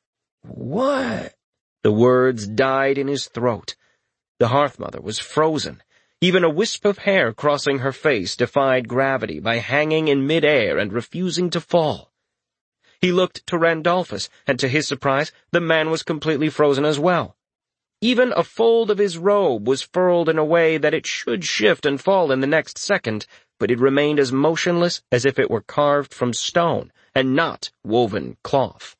What? The words died in his throat. The Hearthmother was frozen. Even a wisp of hair crossing her face defied gravity by hanging in mid-air and refusing to fall. He looked to Randolphus, and to his surprise, the man was completely frozen as well. Even a fold of his robe was furled in a way that it should shift and fall in the next second, but it remained as motionless as if it were carved from stone and not woven cloth.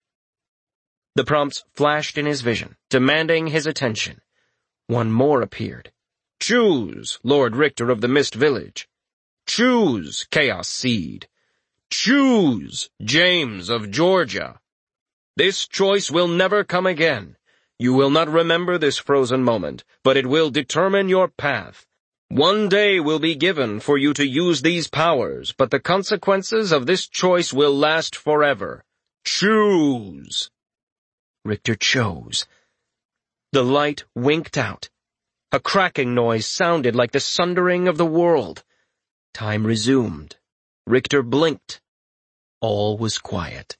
The prompts flashed in his vision, demanding his attention. One more appeared. Choose, Lord Richter of the Mist Village. Choose, Chaos Seed. Choose, James of Georgia. This choice will never come again. You will not remember this frozen moment, but it will determine your path. One day will be given for you to use these powers, but the consequences of this choice will last forever. Choose. Richter chose. The light winked out. A cracking noise sounded like the sundering of the world. Time resumed. Richter blinked. All was quiet.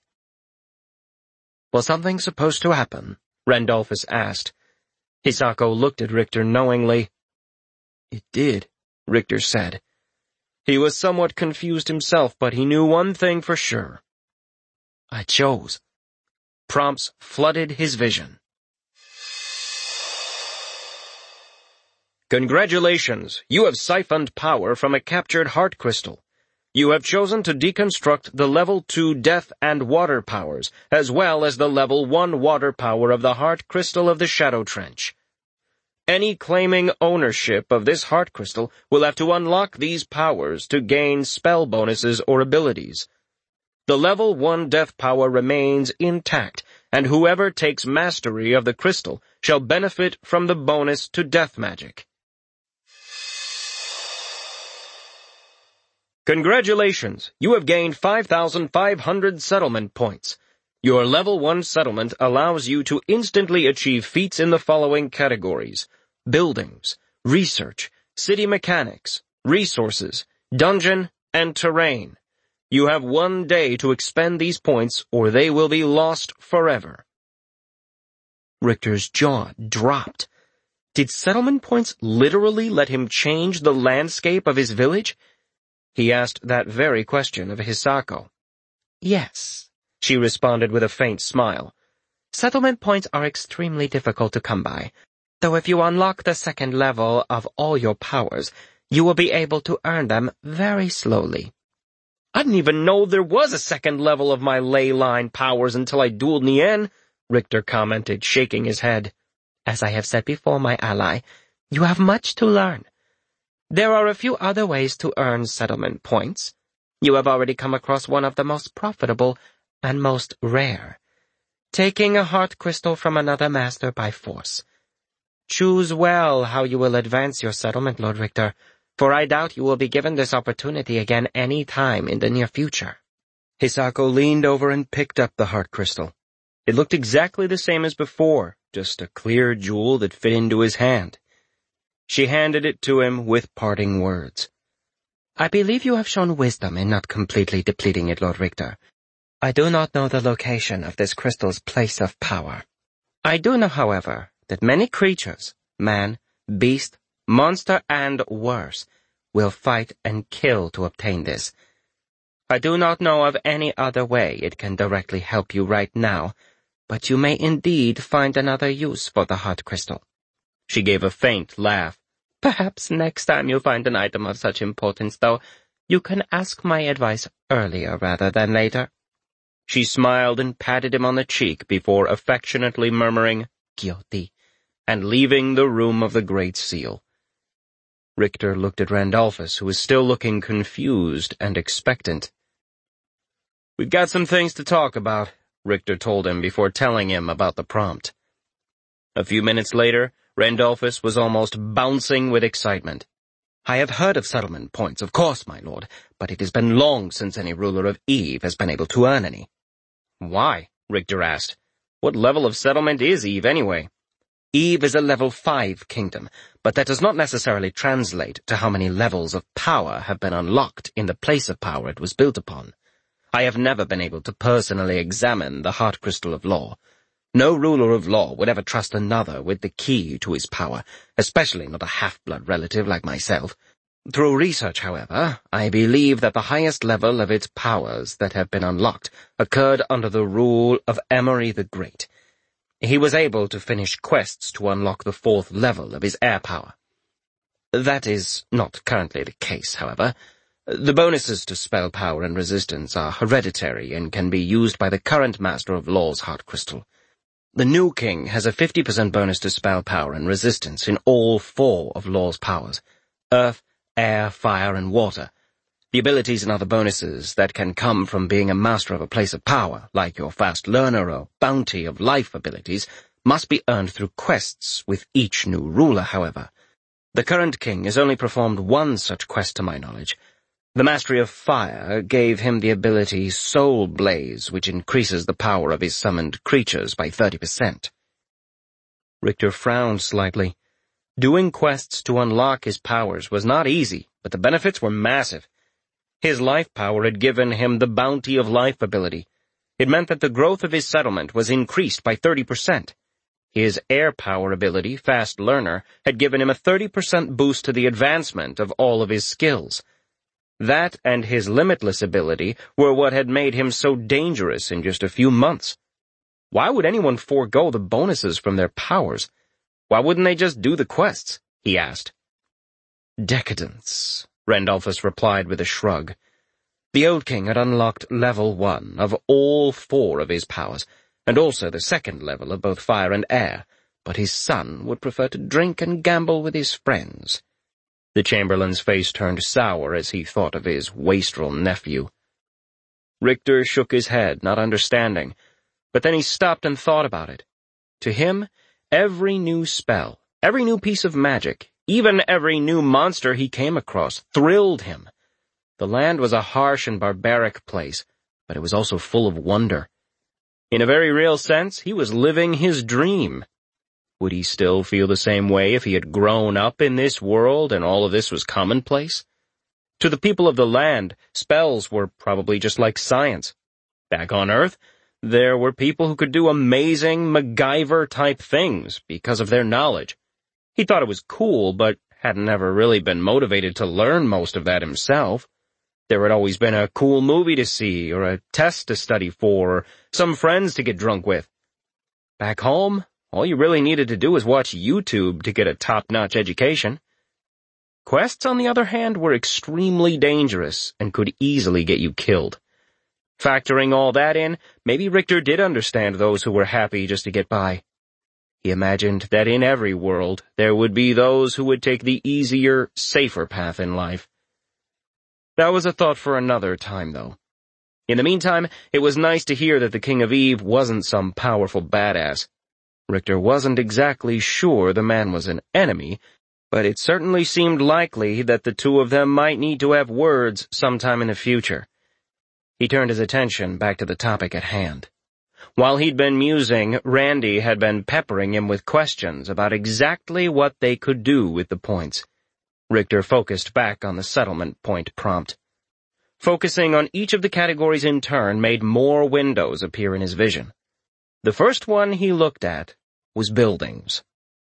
Was something supposed to happen? Randolphus asked. Hisako looked at Richter knowingly. It did, Richter said. He was somewhat confused himself, but he knew one thing for sure. I chose. Prompts flooded his vision. Congratulations, you have siphoned power from a captured heart crystal. You have chosen to deconstruct the level two death and water powers, as well as the level one water power of the heart crystal of the Shadow Trench. Any claiming ownership of this heart crystal will have to unlock these powers to gain spell bonuses or abilities. The level one death power remains intact, and whoever takes mastery of the crystal shall benefit from the bonus to death magic. Congratulations, you have gained five thousand five hundred settlement points. Your level one settlement allows you to instantly achieve feats in the following categories: buildings, research, city mechanics, resources, dungeon, and terrain. You have one day to expend these points or they will be lost forever. Richter's jaw dropped. Did settlement points literally let him change the landscape of his village? He asked that very question of Hisako. Yes, she responded with a faint smile. Settlement points are extremely difficult to come by, though if you unlock the second level of all your powers, you will be able to earn them very slowly. I didn't even know there was a second level of my ley line powers until I dueled Nien, Richter commented, shaking his head. As I have said before, my ally, you have much to learn. There are a few other ways to earn settlement points. You have already come across one of the most profitable and most rare. Taking a heart crystal from another master by force. Choose well how you will advance your settlement, Lord Richter, for I doubt you will be given this opportunity again any time in the near future. Hisako leaned over and picked up the heart crystal. It looked exactly the same as before, just a clear jewel that fit into his hand. She handed it to him with parting words. I believe you have shown wisdom in not completely depleting it, Lord Richter. I do not know the location of this crystal's place of power. I do know, however, that many creatures, man, beast, monster, and worse, will fight and kill to obtain this. I do not know of any other way it can directly help you right now, but you may indeed find another use for the heart crystal. She gave a faint laugh. Perhaps next time you find an item of such importance, though, you can ask my advice earlier rather than later. She smiled and patted him on the cheek before affectionately murmuring, Gyoti, and leaving the room of the Great Seal. Richter looked at Randolphus, who was still looking confused and expectant. "We've got some things to talk about," Richter told him before telling him about the prompt. A few minutes later, Randolphus was almost bouncing with excitement. "I have heard of settlement points, of course, my lord, but it has been long since any ruler of Eve has been able to earn any." "Why?" Richter asked. "What level of settlement is Eve, anyway?" "Eve is a level five kingdom, but that does not necessarily translate to how many levels of power have been unlocked in the place of power it was built upon. I have never been able to personally examine the Heart Crystal of Law. No ruler of law would ever trust another with the key to his power, especially not a half-blood relative like myself. Through research, however, I believe that the highest level of its powers that have been unlocked occurred under the rule of Emery the Great. He was able to finish quests to unlock the fourth level of his air power. That is not currently the case, however. The bonuses to spell power and resistance are hereditary and can be used by the current Master of Law's Heart Crystal. The new king has a fifty percent bonus to spell power and resistance in all four of Law's powers: earth, air, fire, and water. The abilities and other bonuses that can come from being a master of a place of power, like your fast learner or bounty of life abilities, must be earned through quests with each new ruler, however. The current king has only performed one such quest to my knowledge. The mastery of fire gave him the ability Soul Blaze, which increases the power of his summoned creatures by thirty percent. Richter frowned slightly. Doing quests to unlock his powers was not easy, but the benefits were massive. His life power had given him the Bounty of Life ability. It meant that the growth of his settlement was increased by thirty percent. His air power ability, Fast Learner, had given him a thirty percent boost to the advancement of all of his skills. That and his limitless ability were what had made him so dangerous in just a few months. Why would anyone forego the bonuses from their powers? Why wouldn't they just do the quests? He asked. Decadence, Randolphus replied with a shrug. The old king had unlocked level one of all four of his powers, and also the second level of both fire and air, but his son would prefer to drink and gamble with his friends. The Chamberlain's face turned sour as he thought of his wastrel nephew. Richter shook his head, not understanding, but then he stopped and thought about it. To him, every new spell, every new piece of magic, even every new monster he came across, thrilled him. The land was a harsh and barbaric place, but it was also full of wonder. In a very real sense, he was living his dream. Would he still feel the same way if he had grown up in this world and all of this was commonplace? To the people of the land, spells were probably just like science. Back on Earth, there were people who could do amazing MacGyver-type things because of their knowledge. He thought it was cool, but hadn't ever really been motivated to learn most of that himself. There had always been a cool movie to see, or a test to study for, or some friends to get drunk with. Back home, all you really needed to do was watch YouTube to get a top-notch education. Quests, on the other hand, were extremely dangerous and could easily get you killed. Factoring all that in, maybe Richter did understand those who were happy just to get by. He imagined that in every world there would be those who would take the easier, safer path in life. That was a thought for another time, though. In the meantime, it was nice to hear that the King of Eve wasn't some powerful badass. Richter wasn't exactly sure the man was an enemy, but it certainly seemed likely that the two of them might need to have words sometime in the future. He turned his attention back to the topic at hand. While he'd been musing, Randy had been peppering him with questions about exactly what they could do with the points. Richter focused back on the settlement point prompt. Focusing on each of the categories in turn made more windows appear in his vision. The first one he looked at was buildings.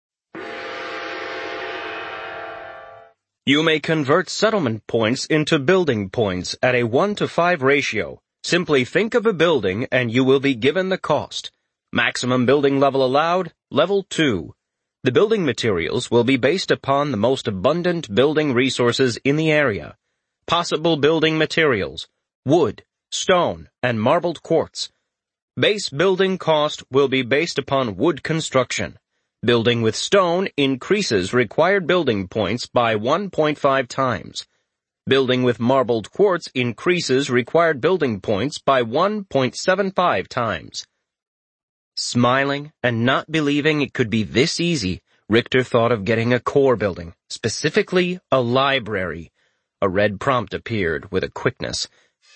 You may convert settlement points into building points at a one to five ratio. Simply think of a building and you will be given the cost. Maximum building level allowed, level two. The building materials will be based upon the most abundant building resources in the area. Possible building materials: wood, stone, and marbled quartz. Base building cost will be based upon wood construction. Building with stone increases required building points by one point five times. Building with marbled quartz increases required building points by one point seven five times. Smiling and not believing it could be this easy, Richter thought of getting a core building, specifically a library. A red prompt appeared with a quickness.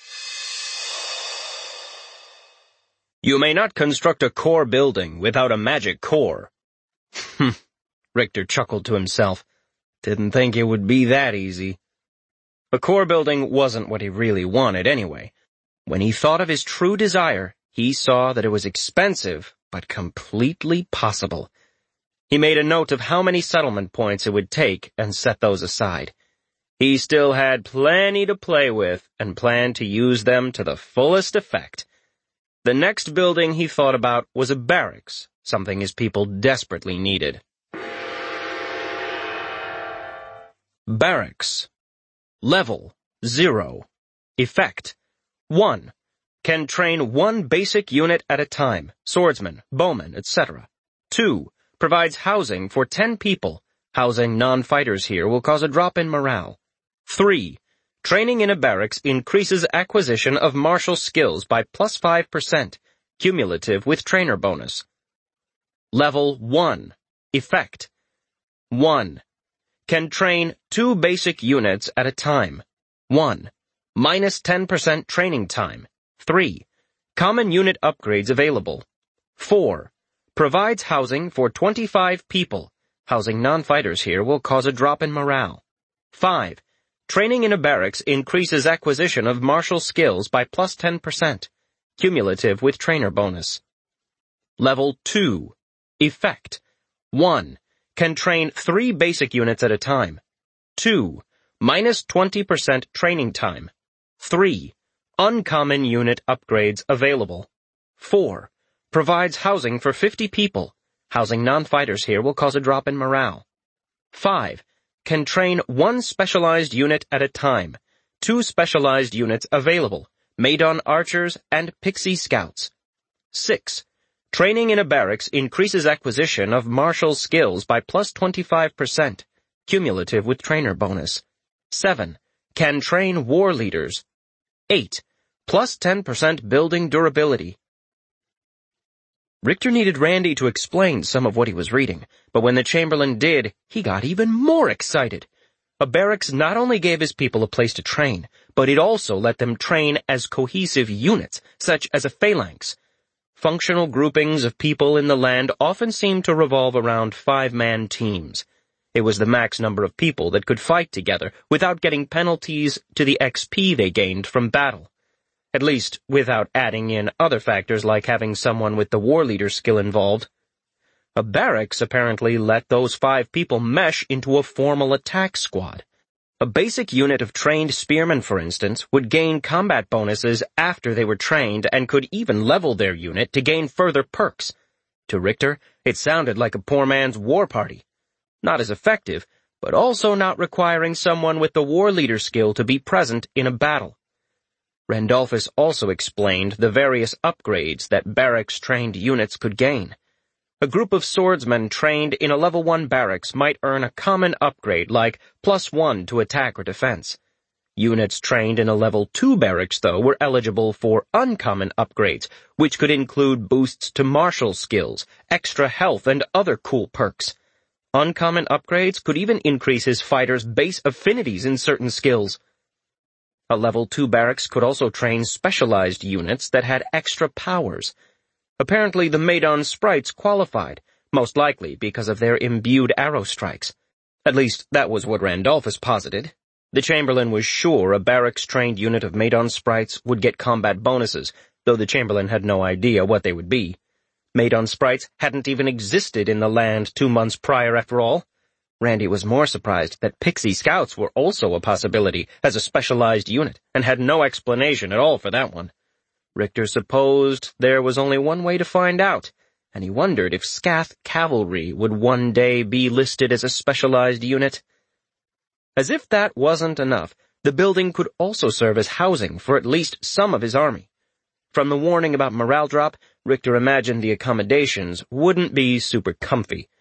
You may not construct a core building without a magic core. Hm, Richter chuckled to himself. Didn't think it would be that easy. A core building wasn't what he really wanted anyway. When he thought of his true desire, he saw that it was expensive, but completely possible. He made a note of how many settlement points it would take and set those aside. He still had plenty to play with and planned to use them to the fullest effect. The next building he thought about was a barracks, something his people desperately needed. Barracks. Level, zero. Effect, one. Can train one basic unit at a time, swordsman, bowman, et cetera. Two. Provides housing for ten people. Housing non-fighters here will cause a drop in morale. Three. Training in a barracks increases acquisition of martial skills by plus five percent, cumulative with trainer bonus. Level one. Effect, one. Can train two basic units at a time. one. Minus ten percent training time. three. Common unit upgrades available. four. Provides housing for twenty-five people. Housing non-fighters here will cause a drop in morale. five. Training in a barracks increases acquisition of martial skills by plus ten percent, cumulative with trainer bonus. Level two. Effect, one. Can train three basic units at a time. two. Minus twenty percent training time. three. Uncommon unit upgrades available. four. Provides housing for fifty people. Housing non-fighters here will cause a drop in morale. five. Can train one specialized unit at a time. Two specialized units available. Maidon archers and pixie scouts. six. Training in a barracks increases acquisition of martial skills by plus twenty-five percent, cumulative with trainer bonus. seven. Can train war leaders. eight. Plus ten percent building durability. Richter needed Randy to explain some of what he was reading, but when the Chamberlain did, he got even more excited. A barracks not only gave his people a place to train, but it also let them train as cohesive units, such as a phalanx. Functional groupings of people in the land often seemed to revolve around five-man teams. It was the max number of people that could fight together without getting penalties to the X P they gained from battle. At least, without adding in other factors like having someone with the war leader skill involved. A barracks apparently let those five people mesh into a formal attack squad. A basic unit of trained spearmen, for instance, would gain combat bonuses after they were trained and could even level their unit to gain further perks. To Richter, it sounded like a poor man's war party. Not as effective, but also not requiring someone with the war leader skill to be present in a battle. Randolphus also explained the various upgrades that barracks-trained units could gain. A group of swordsmen trained in a level one barracks might earn a common upgrade like plus one to attack or defense. Units trained in a level two barracks, though, were eligible for uncommon upgrades, which could include boosts to martial skills, extra health, and other cool perks. Uncommon upgrades could even increase his fighters' base affinities in certain skills. A level two barracks could also train specialized units that had extra powers. Apparently the Maidon sprites qualified, most likely because of their imbued arrow strikes. At least, that was what Randolphus posited. The Chamberlain was sure a barracks-trained unit of Maidon sprites would get combat bonuses, though the Chamberlain had no idea what they would be. Maidon sprites hadn't even existed in the land two months prior after all. Randy was more surprised that pixie scouts were also a possibility as a specialized unit, and had no explanation at all for that one. Richter supposed there was only one way to find out, and he wondered if Scath Cavalry would one day be listed as a specialized unit. As if that wasn't enough, the building could also serve as housing for at least some of his army. From the warning about morale drop, Richter imagined the accommodations wouldn't be super comfy.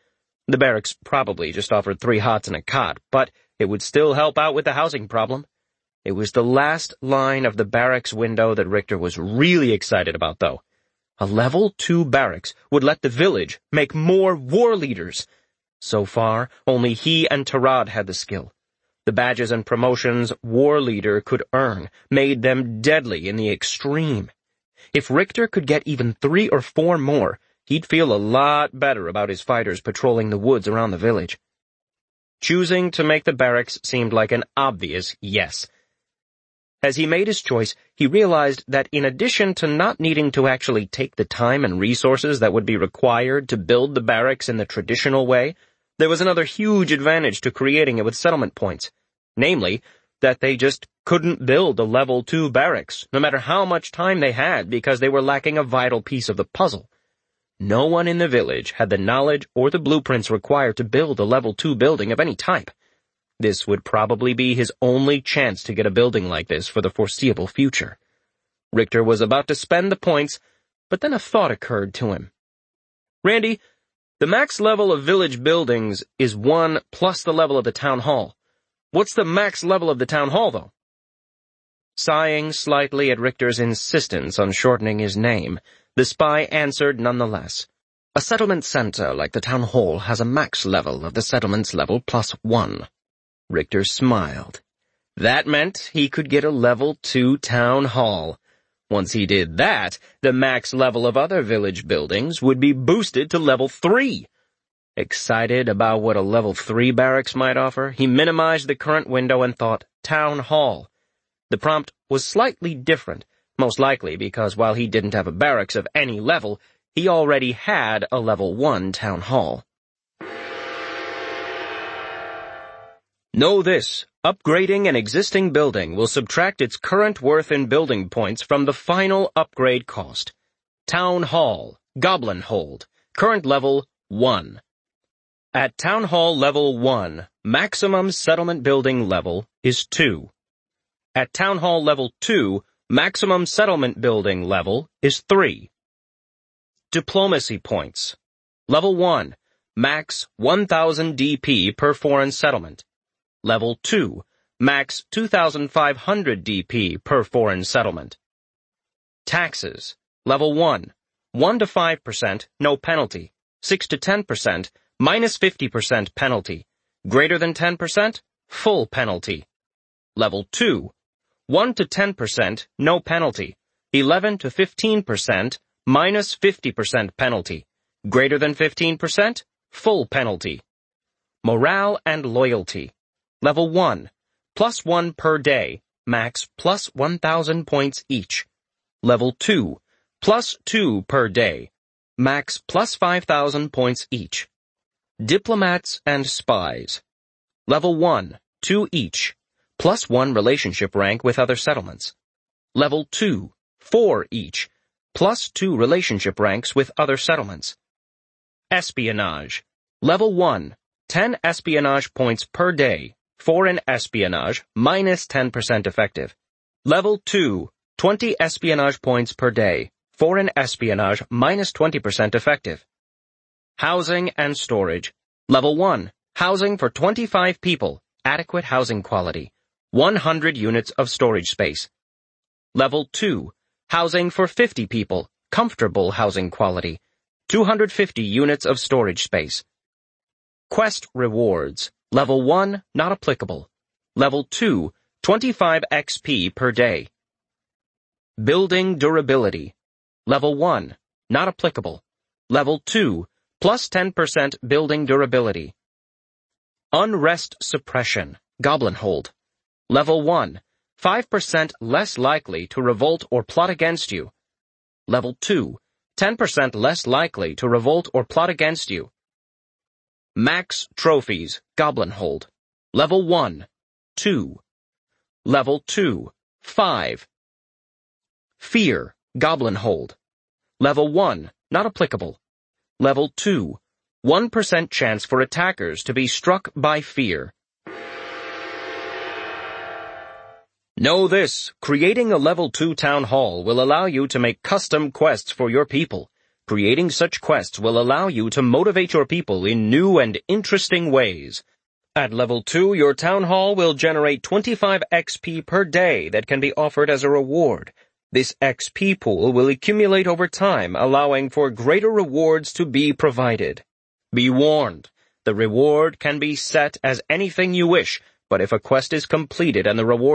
The barracks probably just offered three hots and a cot, but it would still help out with the housing problem. It was the last line of the barracks window that Richter was really excited about, though. A level two barracks would let the village make more war leaders. So far, only he and Tarad had the skill. The badges and promotions war leader could earn made them deadly in the extreme. If Richter could get even three or four more, he'd feel a lot better about his fighters patrolling the woods around the village. Choosing to make the barracks seemed like an obvious yes. As he made his choice, he realized that in addition to not needing to actually take the time and resources that would be required to build the barracks in the traditional way, there was another huge advantage to creating it with settlement points. Namely, that they just couldn't build a level two barracks, no matter how much time they had, because they were lacking a vital piece of the puzzle. No one in the village had the knowledge or the blueprints required to build a level two building of any type. This would probably be his only chance to get a building like this for the foreseeable future. Richter was about to spend the points, but then a thought occurred to him. Randy, the max level of village buildings is one plus the level of the town hall. What's the max level of the town hall, though? Sighing slightly at Richter's insistence on shortening his name, the spy answered nonetheless. A settlement center like the town hall has a max level of the settlement's level plus one. Richter smiled. That meant he could get a level two town hall. Once he did that, the max level of other village buildings would be boosted to level three. Excited about what a level three barracks might offer, he minimized the current window and thought, town hall. The prompt was slightly different, most likely because while he didn't have a barracks of any level, he already had a level one town hall. Know this, upgrading an existing building will subtract its current worth in building points from the final upgrade cost. Town Hall, Goblin Hold, current level one. At Town Hall level one, maximum settlement building level is two. At Town Hall level two, maximum settlement building level is three. Diplomacy points. Level one, max one thousand D P per foreign settlement. Level two, max two thousand five hundred D P per foreign settlement. Taxes. Level one, one to five percent, no penalty. six to ten percent, minus fifty percent penalty. Greater than ten percent, full penalty. Level two, one to ten percent, no penalty. eleven to fifteen percent, minus fifty percent penalty. Greater than fifteen percent, full penalty. Morale and loyalty. Level one, plus one per day, max plus one thousand points each. Level two, plus two per day, max plus five thousand points each. Diplomats and spies. Level one, two each, plus one relationship rank with other settlements. Level two, four each, plus two relationship ranks with other settlements. Espionage. Level one, ten espionage points per day. Foreign espionage, minus ten percent effective. Level two, twenty espionage points per day. Foreign espionage, minus twenty percent effective. Housing and storage. Level one, housing for twenty-five people. Adequate housing quality. one hundred units of storage space. Level two, housing for fifty people. Comfortable housing quality. two hundred fifty units of storage space. Quest rewards. Level one, not applicable. Level two, twenty-five X P per day. Building durability. Level one, not applicable. Level two, plus ten percent building durability. Unrest suppression, Goblin Hold. Level one, five percent less likely to revolt or plot against you. Level two, ten percent less likely to revolt or plot against you. Max Trophies, Goblin Hold. Level one, two. Level two, five. Fear, Goblin Hold. Level one, not applicable. Level two, one percent chance for attackers to be struck by fear. Know this, creating a Level two Town Hall will allow you to make custom quests for your people. Creating such quests will allow you to motivate your people in new and interesting ways. At level two, your town hall will generate twenty-five X P per day that can be offered as a reward. This X P pool will accumulate over time, allowing for greater rewards to be provided. Be warned, the reward can be set as anything you wish, but if a quest is completed and the reward